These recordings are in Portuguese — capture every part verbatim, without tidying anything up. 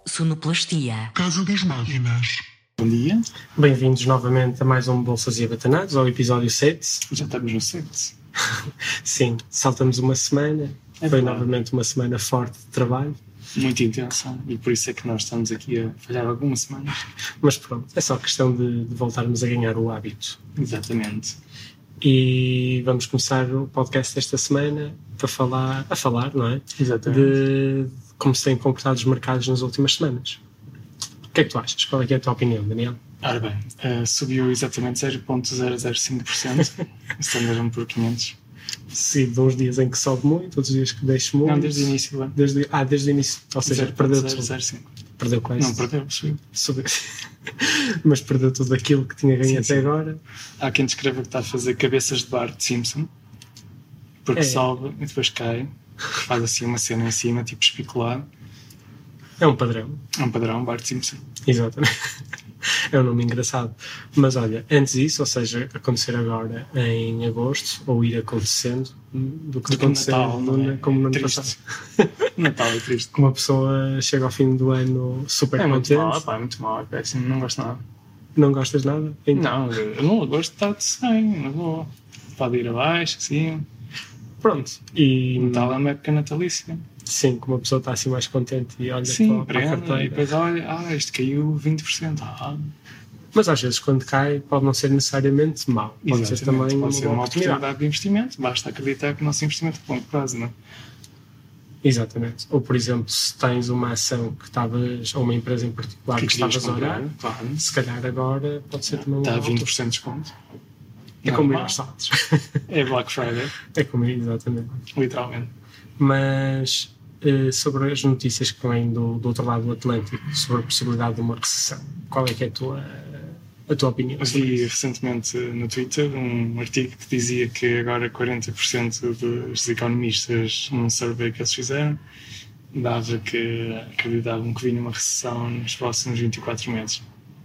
Sonoplastia. Casa das Máquinas. Bom dia. Bem-vindos novamente a mais um Bolsas e Abatanados, ao episódio sete. Já estamos no sete. Sim, saltamos uma semana. É Foi verdade. novamente uma semana forte de trabalho. Muito intensa. E por isso é que nós estamos aqui a falhar algumas semanas. Mas pronto, é só questão de, de voltarmos a ganhar o hábito. Exatamente. E vamos começar o podcast desta semana para falar, a falar, não é? Exatamente. De como se têm comportado os mercados nas últimas semanas. O que é que tu achas? Qual é que é a tua opinião, Daniel? Ora bem, uh, subiu exatamente zero vírgula zero zero cinco por cento. Standard por quinhentos. Sim, de uns dias em que sobe muito, outros dias que deixa muito. Não, desde o início do ano. Desde, ah, desde o início. Ou seja, perdeu zero vírgula tudo. zero cinco. Perdeu quase. Não, perdeu, subiu. Subiu. Mas perdeu tudo aquilo que tinha ganho Sim, até sim. agora. Há quem descreva que está a fazer cabeças de bar de Simpson. Porque É. sobe e depois cai. Faz assim uma cena em cima, tipo especulado. É um padrão. É um padrão, bar de Simpson. Exatamente. É um nome engraçado. Mas olha, antes disso, ou seja, acontecer agora em agosto, ou ir acontecendo, do que Do que acontecer Natal, no, não é? como no ano Triste. passado. Natal é triste. Uma pessoa chega ao fim do ano super É muito contente. mal, pá, é muito mal, é péssimo, não gosto nada. Não gostas nada? Então, Não, eu não gosto de estar de cem, não vou. Pode ir abaixo, assim. pronto. E Natal é uma época natalícia. sim, como uma pessoa está assim mais contente e olha Sim, para, para a prende, e carteira. depois olha, ah, isto caiu vinte por cento. Ah, Mas às vezes quando cai pode não ser necessariamente mau. Pode ser exatamente, também pode ser boa uma oportunidade. oportunidade de investimento. Basta acreditar que o nosso investimento é de longo prazo, não é? Exatamente. Ou, por exemplo, se tens uma ação que estavas, ou uma empresa em particular que, Que querias estavas a olhar, comprar, claro. se calhar agora pode ser também uma Está a boa vinte por cento de desconto. É como ir Normal. aos saltos. É Black Friday, É como ir, exatamente. literalmente. Mas eh, sobre as notícias que vêm do, do outro lado do Atlântico, sobre a possibilidade de uma recessão, qual é que é a tua, a tua opinião? sobre Vi isso? recentemente no Twitter um artigo que dizia que agora quarenta por cento dos economistas, num survey que eles fizeram, dava que acreditavam que vinha uma recessão nos próximos vinte e quatro meses.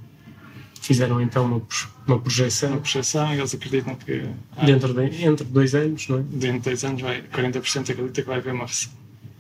Fizeram então uma, pro- uma Uma projeção projeção, eles acreditam que ah, dentro de, entre dois anos, não é? dentro de dois anos vai, quarenta por cento acredita que vai haver uma recessão.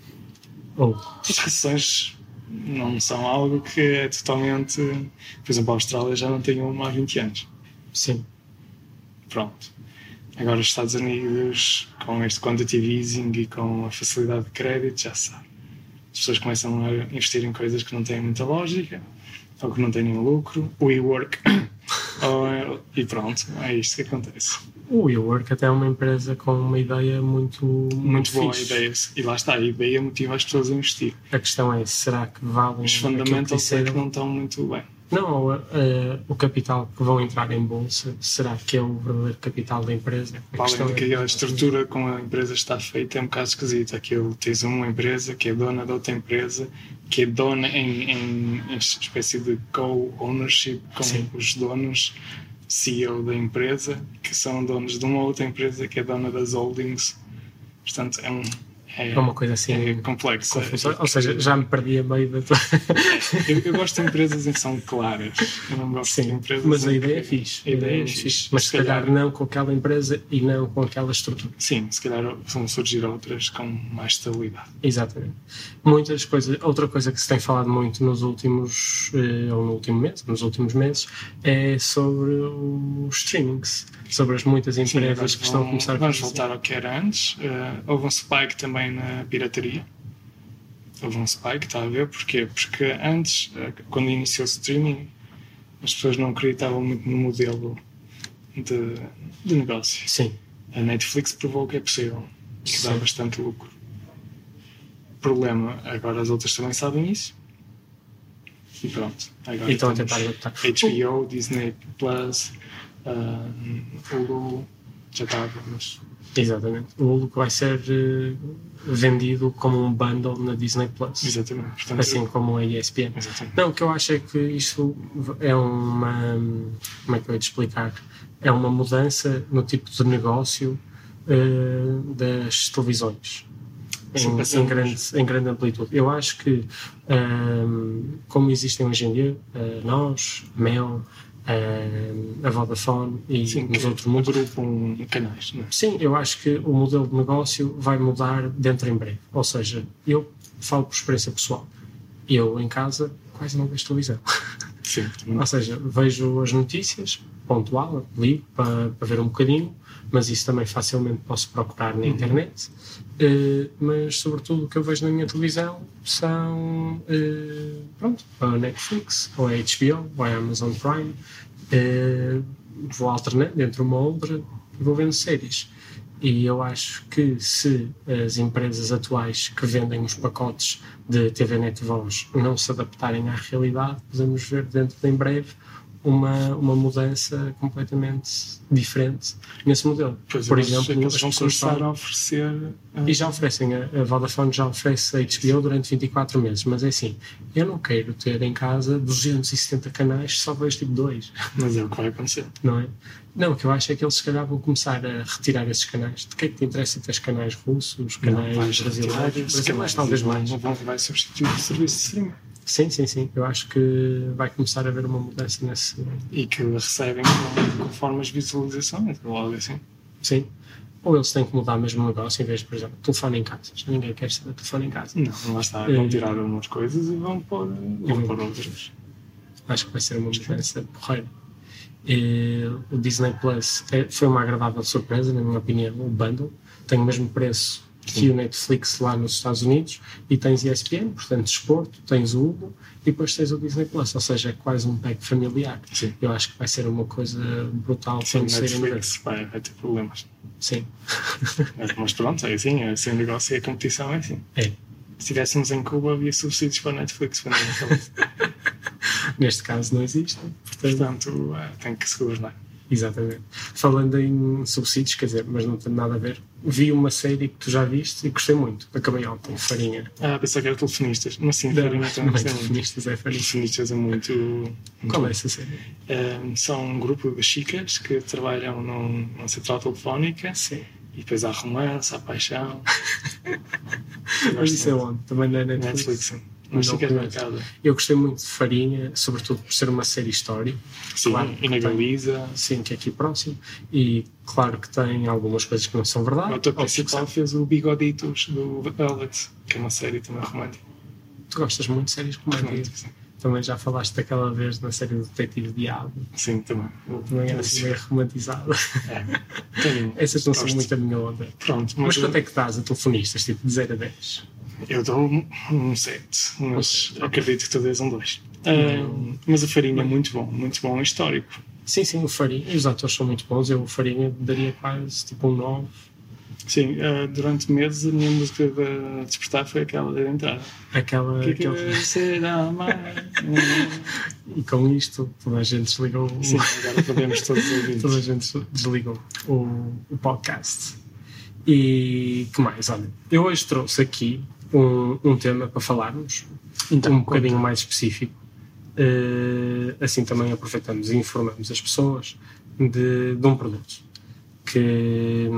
Ou, As recessões não são algo que é totalmente... Por exemplo, a Austrália já não tem uma há vinte anos. sim, Pronto. Agora os Estados Unidos, com este quantitative easing e com a facilidade de crédito, já se sabe. As pessoas começam a investir em coisas que não têm muita lógica, ou que não têm nenhum lucro, o e-work, ou é- e pronto, é isto que acontece. o WeWork até é uma empresa com uma ideia muito, muito, Muito boa a fixe. ideia. E lá está, a ideia motiva as pessoas a investir. A questão é, será que valem Os aquilo que fundamentals é que disseram? não estão muito bem. Não, ou, eh, o capital que vão entrar em bolsa, será que é o verdadeiro capital da empresa? A Para além questão de que é- a estrutura como a empresa está feita é um bocado esquisita. Aquilo tens uma empresa que é dona de outra empresa, que é dona em, em, em espécie de co-ownership com Sim. os donos, C E O da empresa, que são donos de uma outra empresa que é dona das holdings. Portanto, é um. É, É uma coisa assim é complexo. confusa. Ou seja, já me perdi a meio da tua... Eu, eu gosto de empresas em que são claras. Eu não gosto de Sim, empresas mas a em ideia que- é fixe. A ideia é fixe. Mas se calhar não com aquela empresa e não com aquela estrutura. Sim, se calhar vão surgir outras com mais estabilidade. Exatamente. Muitas coisas, outra coisa que se tem falado muito nos últimos, eh, ou no último mês, nos últimos meses, é sobre os streamings, sobre as muitas Sim, empresas agora que estão a vão- começar a Vamos fazer. voltar ao que era antes. Uh, houve um spike também na pirataria. Houve um spike, está a ver? Porquê? Porque antes, uh, quando iniciou o streaming, as pessoas não acreditavam muito no modelo de, de negócio. Sim, A Netflix provou que é possível, que dá Sim. bastante lucro. Problema, agora as outras também sabem isso. E pronto. Agora e estão a temos tentar adaptar. H B O, Disney Plus, uh, Hulu, já estava, mas... Exatamente. O Hulu que vai ser eh, vendido como um bundle na Disney Plus. Exatamente. Portanto, Assim como a E S P N. Exatamente. Não, o que eu acho é que isto é uma. Como é que eu ia te explicar? É uma mudança no tipo de negócio eh, das televisões. Sim, Em, em, passamos. grande, em grande amplitude. Eu acho que, ehm, como existem hoje em dia, eh, nós, Mel, ehm, a Vodafone e Sim, nos que outros mundos. agrupam canais, não é? Sim, eu acho que o modelo de negócio vai mudar dentro em breve. Ou seja, eu falo por experiência pessoal. Eu, em casa, quase não vejo televisão. Sim. Ou seja, vejo as notícias, pontual, ligo para, para ver um bocadinho, mas isso também facilmente posso procurar na internet. Uh, mas, sobretudo, o que eu vejo na minha televisão são, uh, pronto, a Netflix, ou a H B O, ou a Amazon Prime. Uh, vou alternando entre uma ou outra e vou vendo séries. E eu acho que se as empresas atuais que vendem os pacotes de T V Net Voz não se adaptarem à realidade, podemos ver dentro de em breve uma, uma mudança completamente diferente nesse modelo. Pois Por eles, exemplo, eles as vão pessoas começar falam- a oferecer. uh, e já oferecem, a, a Vodafone já oferece a H B O durante vinte e quatro meses, mas é assim, eu não quero ter em casa duzentos e setenta canais, só vejo tipo dois, Mas é o que vai acontecer. não é? Não, o que eu acho é que eles se calhar vão começar a retirar esses canais. De que é que te interessa ter canais russos, canais Não, vai brasileiros, retirar, brasileiros talvez mais. Não vão- vai substituir o serviço de streaming. Sim, sim, sim, eu acho que vai começar a haver uma mudança nesse... E que recebem com- conforme as visualizações, logo assim. Sim. Ou eles têm que mudar mesmo o negócio, em vez de, por exemplo, telefone em casa. Ninguém quer saber de telefone em casa. Não, lá está. Vão tirar umas coisas e vão pôr, vão pôr outras. Acho que vai ser uma mudança porreira. E o Disney Plus é, foi uma agradável surpresa, na minha opinião. O bundle tem o mesmo preço que Sim. o Netflix lá nos Estados Unidos, e tens E S P N, portanto, desporto, tens o Hulu e depois tens o Disney Plus, ou seja, é quase um pack familiar. Sim. Eu acho que vai ser uma coisa brutal Sim, quando saírem de Netflix vai, vai ter problemas. Sim. Mas pronto, é assim, é assim o negócio e a competição é assim. É. Se estivéssemos em Cuba, havia subsídios para a Netflix. Para Netflix. Neste caso não existe. Portanto, Portanto, é, tem que se governar. exatamente. Falando em subsídios, quer dizer, mas não tem nada a ver. Vi uma série que tu já viste e gostei muito. Acabei ontem, Farinha. Ah, pensava que era telefonistas. Mas sim, Da- Farinha também não é gostei muito. Telefonistas, é Farinha. Telefonistas é muito. muito Qual é bom. essa série? Um, são um grupo de chicas que trabalham num, numa central telefónica Sim. e depois há romance, há paixão. Mas isso é onde? Também na Netflix. Netflix, sim. Não Mas chicas conheço. marcadas. Eu gostei muito de Farinha, sobretudo por ser uma série histórica. Sim, Claro, e na tem- Galiza. Sim, que é aqui próximo. E claro que tem algumas coisas que não são verdade. O ator outras que principal são. fez o Bigoditos do Velvet, que é uma série também romântica. Tu gostas muito de séries românticas. Romântica, sim. Também já falaste daquela vez na série do Detetive Diabo. Sim, também. Também era assim meio romantizada. É. Tenho- Essas não são gosto. muito a minha onda. Pronto, Mas mas, quanto é que dás a telefonistas, tipo de zero a dez? eu dou um- um sete, mas acredito que tu dês um dois. Hum. mas o Farinha é muito bom, muito bom, histórico. Sim, sim, o Farinha. E os atores são muito bons. Eu, o Farinha, daria quase tipo um nove. Sim, eh, durante meses a minha música de despertar foi aquela da entrada. Aquela. Que que aquele- será mais? E com isto, toda a gente desligou o... Sim, agora podemos todos ouvir. Toda a gente desligou o, o podcast. E que mais? Olha, eu hoje trouxe aqui um, um tema para falarmos, Então, um bocadinho mais específico. Eh, assim também aproveitamos e informamos as pessoas de, de um produto que,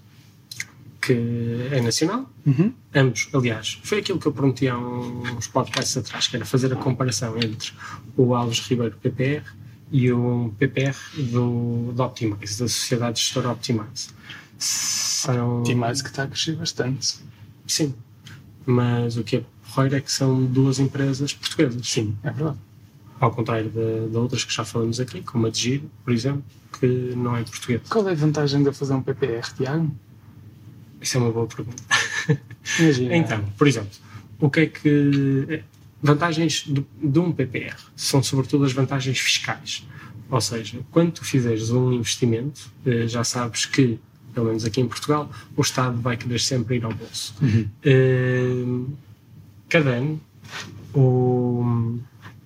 que é nacional. Uhum. Ambos, aliás, foi aquilo que eu prometi há uns podcasts atrás, que era fazer a comparação entre o Alves Ribeiro P P R e o P P R do, do Optimize, da Sociedade Gestora Optimize. São... Tem mais que está a crescer bastante. Sim, mas o que é porreiro é que são duas empresas portuguesas. Sim, é verdade. Ao contrário de, de outras que já falamos aqui, como a de Giro, por exemplo, que não é portuguesa. Qual é a vantagem de eu fazer um P P R, Tiago? Isso é uma boa pergunta. Imagina. Então, por exemplo, o que é que... Vantagens do, de um P P R são sobretudo as vantagens fiscais. Ou seja, quando tu fizeres um investimento, eh, já sabes que, pelo menos aqui em Portugal, o Estado vai querer sempre ir ao bolso. Uhum. Eh, cada ano, o,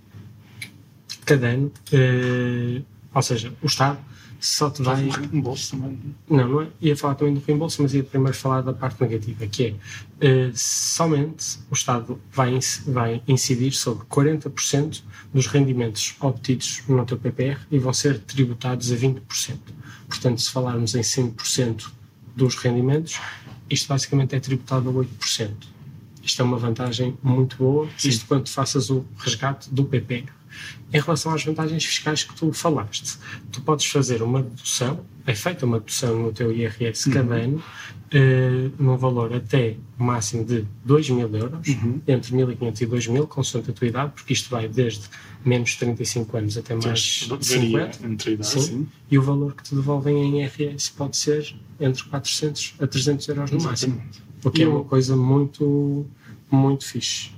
cada ano, eh, ou seja, o Estado só te vai... Um bolso também. Não, não é, ia falar também do reembolso, mas ia primeiro falar da parte negativa, que é eh, somente o Estado vai, inc- vai incidir sobre quarenta por cento dos rendimentos obtidos no teu P P R e vão ser tributados a vinte por cento. Portanto, se falarmos em cem por cento dos rendimentos, isto basicamente é tributado a oito por cento. Isto é uma vantagem muito boa, Sim. isto quando faças o resgate do P P R. Em relação às vantagens fiscais que tu falaste, tu podes fazer uma dedução, é feita uma dedução no teu I R S cada ano, uh, num valor até o máximo de dois mil euros, Uhum. entre mil e quinhentos e dois mil, consoante a tua idade, porque isto vai desde menos de trinta e cinco anos até mais Varia cinquenta. entre idades, Sim. sim. E o valor que te devolvem em I R S pode ser entre quatrocentos a trezentos euros no máximo. Exatamente. O que é E uma o- coisa muito, muito fixe.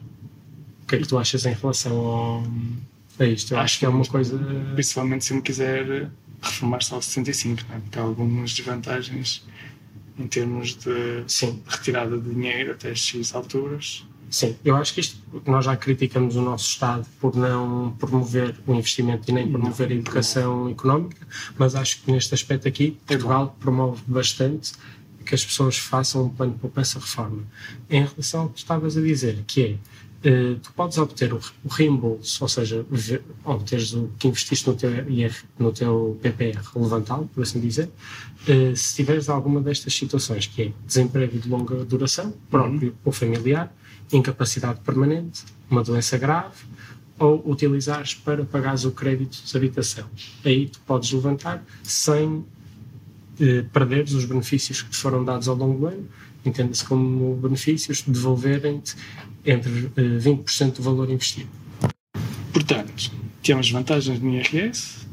O que é que tu achas em relação ao, a isto? Eu acho, Acho que é uma muito coisa... Principalmente se me quiser reformar-se aos sessenta e cinco, né? Porque há algumas desvantagens em termos de Sim, retirada de dinheiro até X alturas. sim. Eu acho que isto, nós já criticamos o nosso Estado por não promover o investimento e nem Não, promover a não educação económica, mas acho que neste aspecto aqui, Portugal promove bastante que as pessoas façam um plano de poupança-reforma. Em relação ao que tu estavas a dizer, que é, Uh, tu podes obter o, o reembolso, ou seja, ver, obteres o que investiste no teu, I R, no teu P P R, levantá-lo, por assim dizer, uh, se tiveres alguma destas situações, que é desemprego de longa duração, próprio Uhum. ou familiar, incapacidade permanente, uma doença grave, ou utilizares para pagares o crédito de habitação. Aí tu podes levantar sem uh, perderes os benefícios que te foram dados ao longo do ano, entenda-se como benefícios, devolverem-te entre uh, vinte por cento do valor investido. Portanto, temos vantagens no I R S,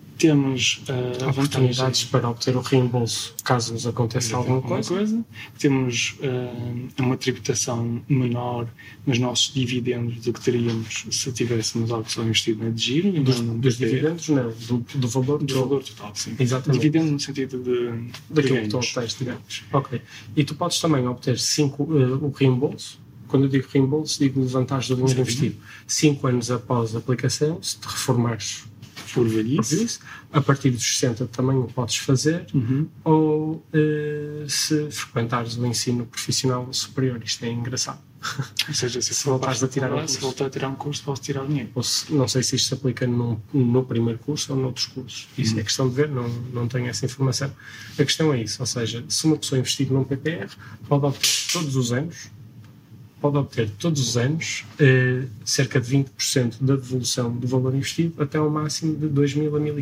temos uh, Oportunidades vantagens para obter o reembolso caso nos aconteça alguma coisa. Temos uh, uma tributação menor nos nossos dividendos do que teríamos se tivéssemos algo só investido na de giro. e Dos, não no dos B P R. dividendos, não, do, do valor Do do valor total, sim. Exatamente. Dividendo no sentido de, de daquilo que tu ganhos. obtens, digamos. Ok. E tu podes também obter cinco, uh, o reembolso. Quando eu digo reembolso, digo levantares do dinheiro Exatamente. investido cinco anos após a aplicação, se te reformares Por por velhice. isso, a partir dos sessenta também o podes fazer, Uhum. ou uh, se frequentares o ensino profissional superior. Isto é engraçado. Ou seja, se, Se for voltares para a tirar um faculdade, se curso. voltar a tirar um curso, posso tirar o dinheiro. Ou se, não sei se isto se aplica num, no primeiro curso ou noutros cursos. Isso Uhum. é questão de ver, não, não tenho essa informação. A questão é isso, ou seja, se uma pessoa investir num P P R, pode obter todos os anos, pode obter todos os anos eh, cerca de vinte por cento da devolução do valor investido até ao máximo de dois mil a mil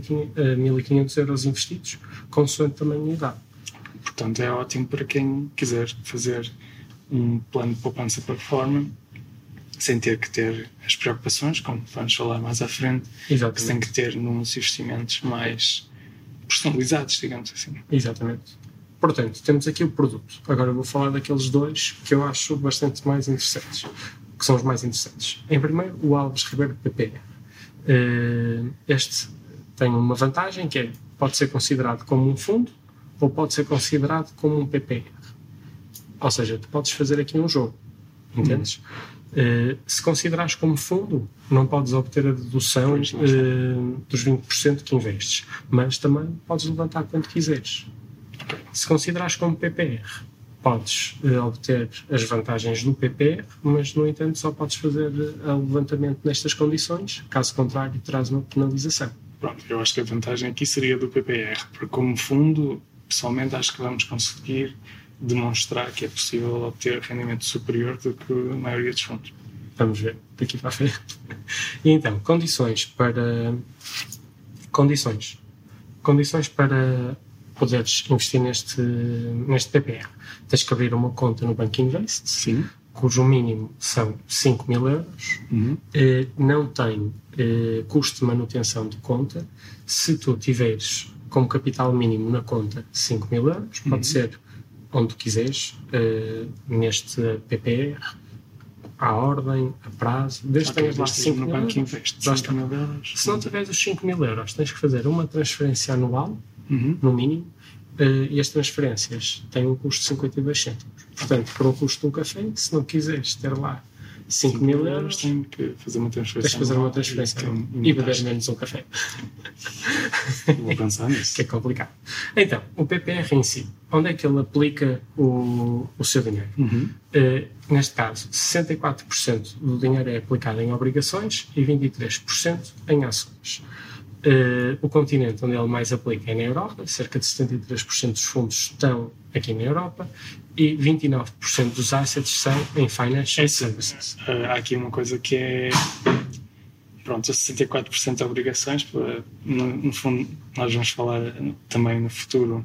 e quinhentos euros investidos, consoante tamanho e idade. Portanto, é ótimo para quem quiser fazer um plano de poupança para reforma sem ter que ter as preocupações, como vamos falar mais à frente, que tem Exatamente. que ter nos investimentos mais personalizados, digamos assim. Exatamente. Portanto, temos aqui o produto. Agora eu vou falar daqueles dois que eu acho bastante mais interessantes, que são os mais interessantes. Em primeiro, o Alves Ribeiro P P R. Uh, este tem uma vantagem que é, pode ser considerado como um fundo ou pode ser considerado como um P P R. Ou seja, tu podes fazer aqui um jogo, entendes? Uh, se considerares como fundo, não podes obter a dedução uh, dos vinte por cento que investes, mas também podes levantar quanto quiseres. Se considerares como P P R, podes uh, obter as vantagens do P P R, mas, no entanto, só podes fazer uh, o levantamento nestas condições, caso contrário, terás uma penalização. Pronto, eu acho que a vantagem aqui seria do P P R, porque como fundo, pessoalmente acho que vamos conseguir demonstrar que é possível obter rendimento superior do que a maioria dos fundos. Vamos ver, daqui para a frente. E então, condições para... Condições. Condições para poderes investir neste, neste P P R. Tens que abrir uma conta no Banco Invest, Sim. cujo mínimo são cinco mil euros. Uhum. Eh, não tem eh, custo de manutenção de conta. Se tu tiveres como capital mínimo na conta cinco mil euros, pode Uhum. ser onde tu quiseres, uh, neste P P R, à ordem, a prazo, desde que tenhas lá cinco no mil Banco euros. Invest, Já cinco mil euros. Se não tiveres os cinco mil euros, tens que fazer uma transferência anual, Uhum. no mínimo, uh, e as transferências têm um custo de cinquenta e dois cêntimos. Portanto, por um custo de um café, se não quiseres ter lá cinco mil euros, tenho que fazer uma tens transferência. que fazer uma transferência anual e beber menos um café. Vou pensar nisso. Que é complicado. Então, o P P R em si, onde é que ele aplica o, o seu dinheiro? Uhum. Uh, neste caso, sessenta e quatro por cento do dinheiro é aplicado em obrigações e vinte e três por cento em ações. Uh, o continente onde ele mais aplica é na Europa, cerca de setenta e três por cento dos fundos estão aqui na Europa e vinte e nove por cento dos assets são em financial services. Uh, há aqui uma coisa que é, pronto, sessenta e quatro por cento de obrigações, no, no fundo nós vamos falar também no futuro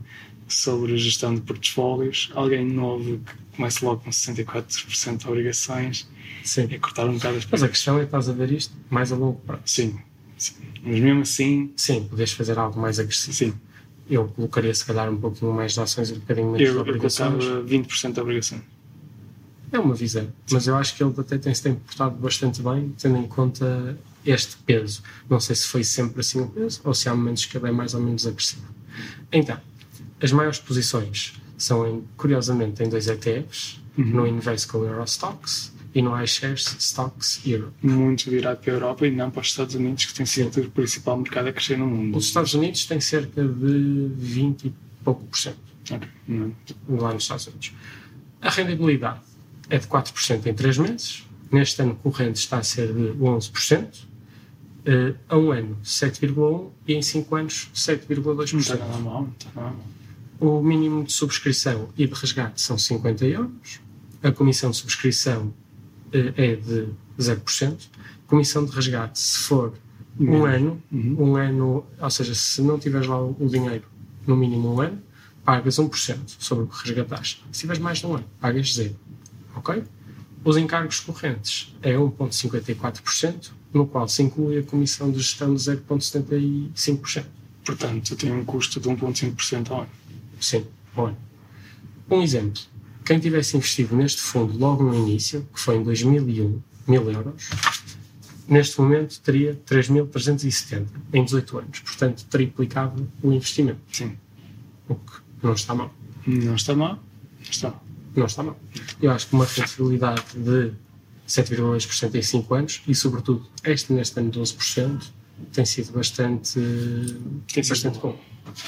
sobre a gestão de portfólios. Alguém novo que comece logo com sessenta e quatro por cento de obrigações. Sim. É cortar um bocado as Mas a questão é que estás a ver isto mais a longo prazo. Sim, sim. Mas mesmo assim... Sim, podes fazer algo mais agressivo. Sim. Eu colocaria se calhar um pouquinho mais de ações e um bocadinho menos eu, de obrigações. Eu colocava vinte por cento de obrigação. É uma visão, mas eu acho que ele até tem-se tem portado bastante bem, tendo em conta este peso. Não sei se foi sempre assim o peso, ou se há momentos que ele é mais ou menos agressivo. Então, as maiores posições são, em, curiosamente, em dois E T Fs, uhum. no Invesco Eurostocks e no iShares Stocks Europe. Muito virado para a Europa e não para os Estados Unidos, que tem sido o principal mercado a crescer no mundo. Os Estados Unidos têm cerca de vinte e pouco por cento. Ok. Uhum. Lá nos Estados Unidos. A rendibilidade é de quatro por cento em três meses. Neste ano corrente está a ser de onze por cento. Uh, a um ano, sete vírgula um por cento e em cinco anos, sete vírgula dois por cento. Não está nada mal, não está nada mal. O mínimo de subscrição e de resgate são cinquenta euros. A comissão de subscrição uh, é de zero por cento. Comissão de resgate, se for um uhum. ano, uhum. um ano, ou seja, se não tiveres lá o dinheiro no mínimo um ano, pagas um por cento sobre o que resgataste. Se tiveres mais de um ano, pagas zero. Ok? Os encargos correntes é um vírgula cinquenta e quatro por cento, no qual se inclui a comissão de gestão de zero vírgula setenta e cinco por cento. Portanto, tem um custo de um vírgula cinco por cento ao ano. Sim, ao ano. Um exemplo. Quem tivesse investido neste fundo logo no início, que foi em dois mil e um, mil euros, neste momento teria três mil trezentos e setenta em dezoito anos. Portanto, triplicava o investimento. Sim. O que não está mal. Não está mal. Não está mal. Não está mal. Eu acho que uma rentabilidade de sete vírgula dois por cento em cinco anos e, sobretudo, este neste ano doze por cento tem sido bastante, tem sido bastante bom.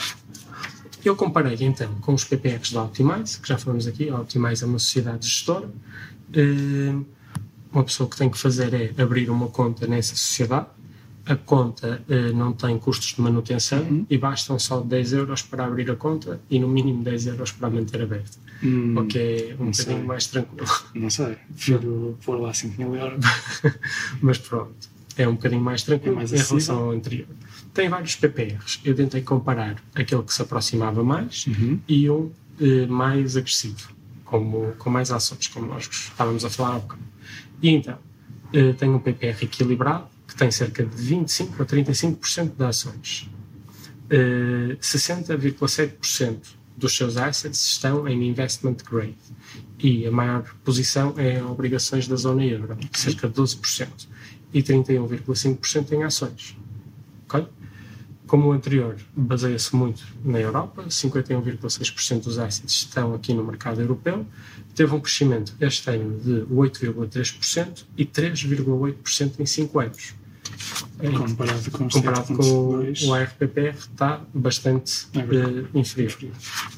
Eu comparei, então, com os P P Rs da Optimize, que já falamos aqui. A Optimize é uma sociedade gestora. Uma pessoa que tem que fazer é abrir uma conta nessa sociedade. A conta uh, não tem custos de manutenção uhum. e bastam só dez euros para abrir a conta e no mínimo dez euros para manter aberta. Hum, o que é um bocadinho mais tranquilo. Não sei, prefiro pôr lá cinco mil euros. Mas pronto, é um bocadinho mais tranquilo é mais em relação ao anterior. Tem vários P P Rs. Eu tentei comparar aquele que se aproximava mais uhum. e um uh, mais agressivo, como, com mais ações, como nós estávamos a falar há bocado. E então, uh, tem um P P R equilibrado, que tem cerca de vinte e cinco a trinta e cinco por cento de ações. Uh, sessenta vírgula sete por cento dos seus assets estão em investment grade e a maior posição é em obrigações da zona euro, cerca de doze por cento, e trinta e um vírgula cinco por cento em ações. Okay? Como o anterior, baseia-se muito na Europa, cinquenta e um vírgula seis por cento dos assets estão aqui no mercado europeu, teve um crescimento este ano de oito vírgula três por cento e três vírgula oito por cento em cinco anos. Comparado com, comparado com o A R P P R está bastante é uh, inferior. inferior.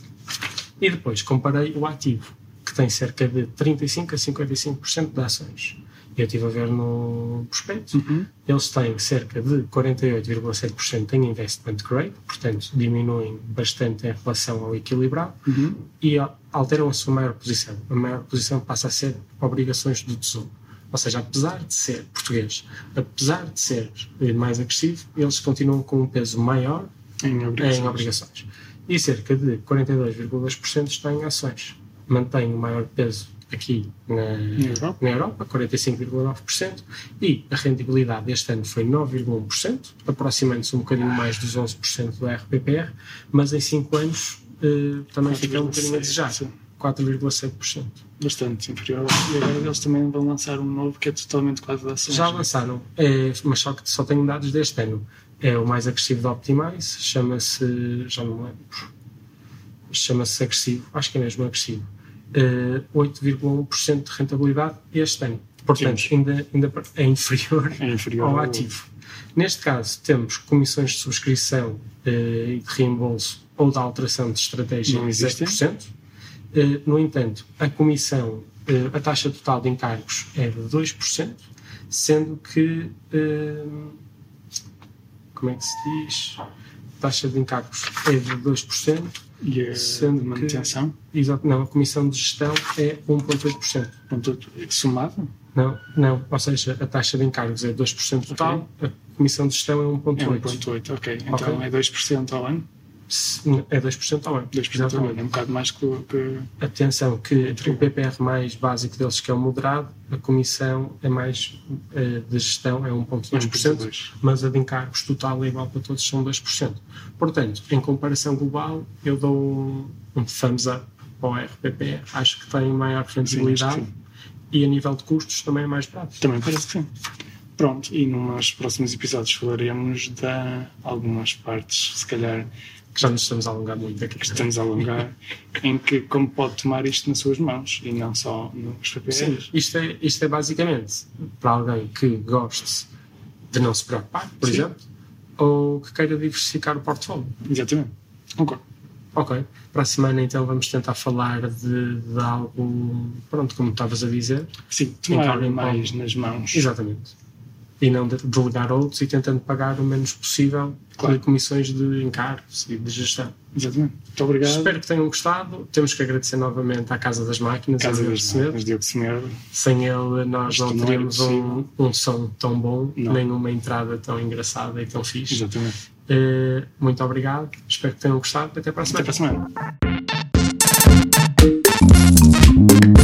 E depois comparei o ativo, que tem cerca de trinta e cinco a cinquenta e cinco por cento de ações. Eu estive a ver no prospecto, uhum. eles têm cerca de quarenta e oito vírgula sete por cento em investment grade, portanto diminuem bastante em relação ao equilibrado uhum. e alteram a sua maior posição. A maior posição passa a ser obrigações do Tesouro. Ou seja, apesar de ser português, apesar de ser mais agressivo, eles continuam com um peso maior em obrigações. Em obrigações. E cerca de quarenta e dois vírgula dois por cento está em ações. Mantém o maior peso aqui na, na, Europa. na Europa, quarenta e cinco vírgula nove por cento, e a rendibilidade este ano foi nove vírgula um por cento, aproximando-se um bocadinho mais dos onze por cento do R P P R, mas em cinco anos eh, também fica um bocadinho a desejar. quatro vírgula sete por cento. Bastante inferior. E agora eles também vão lançar um novo que é totalmente quase de ações. Já lançaram, é, mas só que só tenho dados deste ano. É o mais agressivo da Optimize, chama-se, já não me lembro, chama-se agressivo, acho que é mesmo agressivo. Uh, oito vírgula um por cento de rentabilidade este ano. Portanto, ainda, ainda é inferior, é inferior ao ativo. Neste caso, temos comissões de subscrição uh, e de reembolso ou de alteração de estratégia em zero por cento. Uh, no entanto, a comissão, uh, a taxa total de encargos é de dois por cento, sendo que, uh, como é que se diz? A taxa de encargos é de dois por cento. E a sendo manutenção? Que, exato, não, a comissão de gestão é um vírgula oito por cento. Somado? Não, não, ou seja, a taxa de encargos é dois por cento total, okay. A comissão de gestão é um vírgula oito por cento. É um vírgula oito por cento, ok. Então okay. É dois por cento ao ano? É dois por cento ao ano. dois por cento ao ano, é um bocado mais que o que... Atenção que o P P R mais básico deles, que é o moderado, a comissão é mais uh, de gestão, é um vírgula dois por cento, mas a de encargos total é igual para todos, são dois por cento. Portanto, em comparação global, eu dou um, um thumbs up para o R P P R. Acho que tem maior flexibilidade e a nível de custos também é mais prático. Também parece que sim. Pronto, e nos próximos episódios falaremos de algumas partes, se calhar, que já nos estamos a alongar muito aqui. Que estamos a alongar, em que como pode tomar isto nas suas mãos e não só nos P P Rs. Sim, isto é, isto é basicamente para alguém que goste de não se preocupar, por Sim. exemplo, ou que queira diversificar o portfólio. Exatamente, concordo. Ok, para a semana então vamos tentar falar de, de algo, pronto, como estavas a dizer. Sim, tomar mais nas mãos. Exatamente. E não de delegar outros e tentando pagar o menos possível claro. de comissões de encargos e de gestão. Exatamente. Muito obrigado. Espero que tenham gostado. Temos que agradecer novamente à Casa das Máquinas. Casa das Máquinas, Diogo Semedo. Sem ele nós Isto não teríamos não um, um som tão bom, não. nem uma entrada tão engraçada e tão fixe. Exatamente. Uh, muito obrigado. Espero que tenham gostado. Até para a semana. Até para a semana.